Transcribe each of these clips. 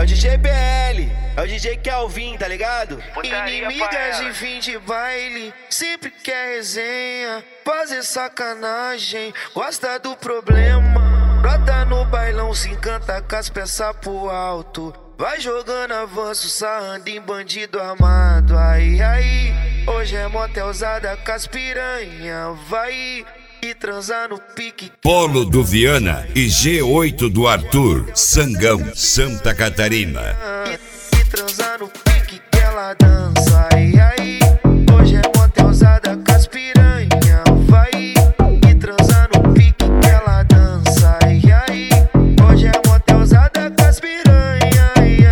o DJ BL, é o DJ Kelvin, tá ligado? Putaria, Inimigas de fim de baile, sempre quer resenha, fazer sacanagem, gosta do problema. Brota no bailão, se encanta com as peças pro alto, vai jogando avanço, sarrando em bandido armado. Aí, hoje é motelzada com as piranha, vai e transar no pique. Polo do Viana e G8 do Arthur, Sangão, Santa Catarina. E transar no pique que ela dança. Aí, hoje é motelzada com as piranha, vai e transar no pique que ela dança. Aí, hoje é motelzada com as piranha,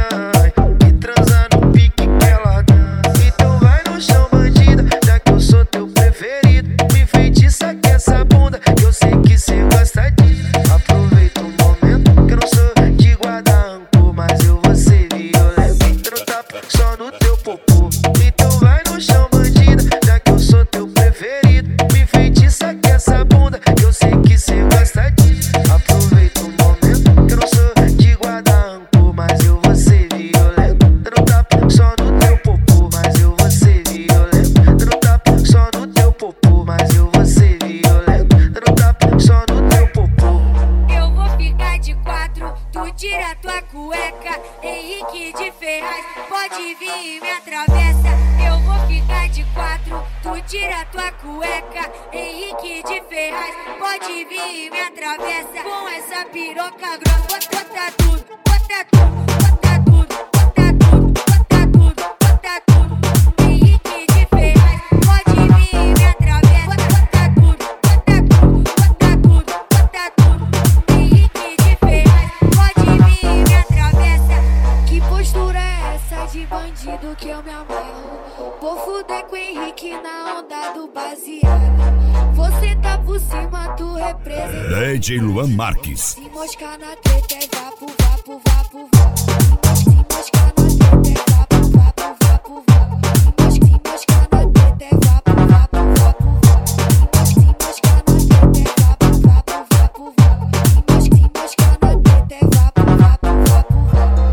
e transar no pique que ela dança. Então vai no chão, bandida, já que eu sou teu preferido. Me feitiça que essa bunda, que eu sei que cê gosta disso. Aproveita o momento, que eu não sou de guardar rancor, mas eu vou ser violento. Eu não tapo só no teu popô. Então vai no chão, bandida, já que eu sou teu preferido. Me feitiça que essa bunda, que eu sei que cê gosta disso. Aproveita o momento, que eu não sou de guardar rancor, mas eu vou ser violento. Eu não tapo só no teu popô, mas eu vou ser violento. Eu não tapo só no teu popô, mas eu vou ser violento. Eu não tapo só no teu popô. Eu vou ficar de quatro, tu tira tua cueca. Henrique de Ferraz, pode vir e me atravessa. Eu vou ficar de quatro, tu tira tua cueca. Henrique de Ferraz, pode vir e me atravessa. Com essa piroca grossa, bota tudo, bota tudo, bota tudo, bota tudo, bota tudo, bota tudo. Henrique de Ferraz, pode vir e me atravessa. Bota tudo, bota tudo, bota tudo, bota tudo. Henrique de Ferraz, pode vir e me atravessa. Que postura é essa de bandido que eu me amarro? Vou fuder com o Henrique na onda do baseado. Você tá por cima, tu representa. DJ Luan Marques. Se moscar na treta é vapo, vapo, vapo, vapo. Se moscar na treta é vapo, vapo, vapo, vapo. Se moscar na treta é vapo, vapo, vapo, vapo. Se moscar na treta é vapo, vapo, vapo, vapo. Se moscar na treta é vapo, vapo, vapo,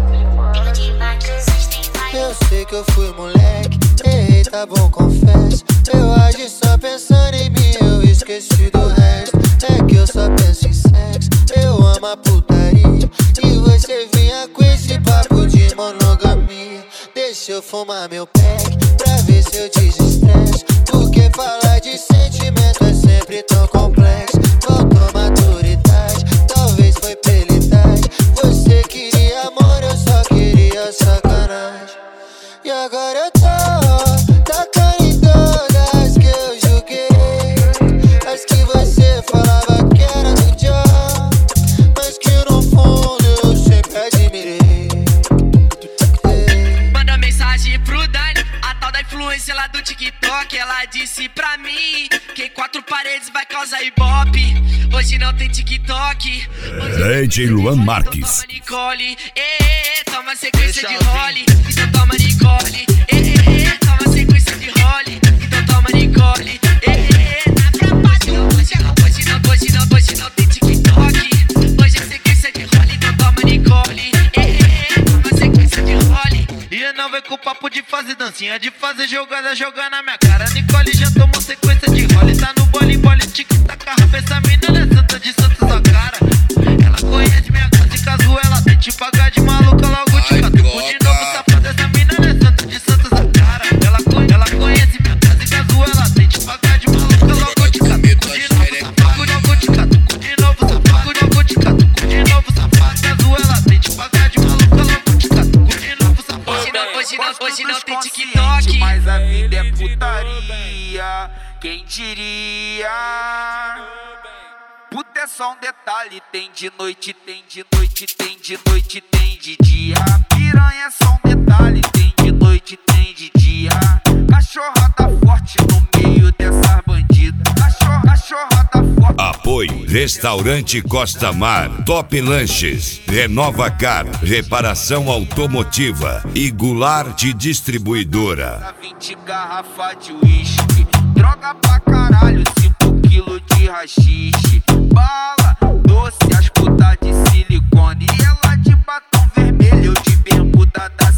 vapo. Eu sei que eu fui moleque, errei, tá bom, confesso. Eu agi só pensando em mim, eu esqueci do resto. É que eu só penso em sexo, eu amo a putaria. E você vinha com esse papo de monogamia. Deixa eu fumar meu pack, pra ver se eu desestresso. Porque falar de sentimento é sempre tão complexo. Faltou maturidade, talvez foi pela idade. Você queria amor, eu só queria sacanagem. E agora eu tô tacando em todas que eu julguei. As que você falava que era do John, mas que no fundo eu sempre admirei. Manda mensagem pro Dani, a tal da influência lá do TikTok. Ela disse pra mim que em 4 paredes vai causar ibope. Hoje não tem TikTok. DJ Luan Marques. Toma Nicole, toma sequência de role. Então toma Nicole, toma sequência de role. Então toma Nicole, hoje não tem TikTok. Hoje é sequência de role. Então toma Nicole, toma sequência de role. E não vem com o papo de fazer dancinha, de fazer jogada, jogar na minha cara. Nicole já tomou sequência de role. Tá no bole, tic-tac, essa mina é santa de santa sua cara. Ela conhece minha casa e caso ela tente pagar de maluca, logo te catuco de novo, safada. Essa mina é santa de santa sua cara. Ela conhece minha casa e caso ela tente pagar de maluca, logo te catuco de novo, safada. Logo te catuco de novo, safada. Logo te catuco de novo, safada. Caso ela tente pagar de maluca, logo te catuco de novo, safada. Hoje não tem TikTok. Mas a vida é putaria, quem diria? Puta é só um detalhe, tem de noite, tem de noite, tem de noite, tem de dia. Piranha é só um detalhe, tem de noite, tem de dia. Cachorrada forte no meio dessas bandidas. Cachorrada forte. Apoio Restaurante Costa Mar, Top Lanches, Renova Car, Reparação Automotiva e Goulart Distribuidora. 20 garrafa de uísque, droga pra caralho, 5 quilos de haxixe. Bala, doce, as putas de silicone e ela de batom vermelho, eu de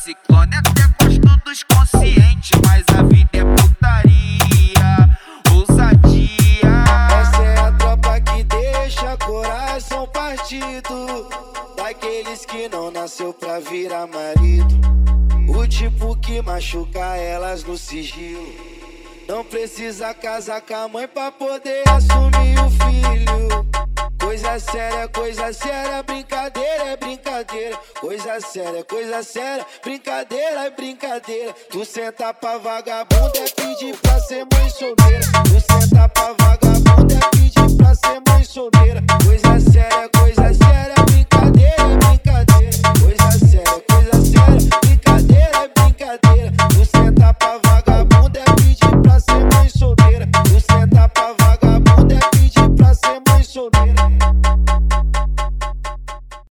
ciclone. Até gosto dos conscientes, mas a vida é putaria, ousadia. Essa é a tropa que deixa coração partido, daqueles que não nasceu pra virar marido. O tipo que machuca elas no sigilo. Não precisa casar com a mãe pra poder assumir o filho. Coisa séria, brincadeira é brincadeira. Coisa séria, brincadeira é brincadeira. Tu senta pra vagabunda é pedir pra ser mãe solteira. Tu senta pra vagabunda é pedir pra ser mãe solteira. Coisa séria,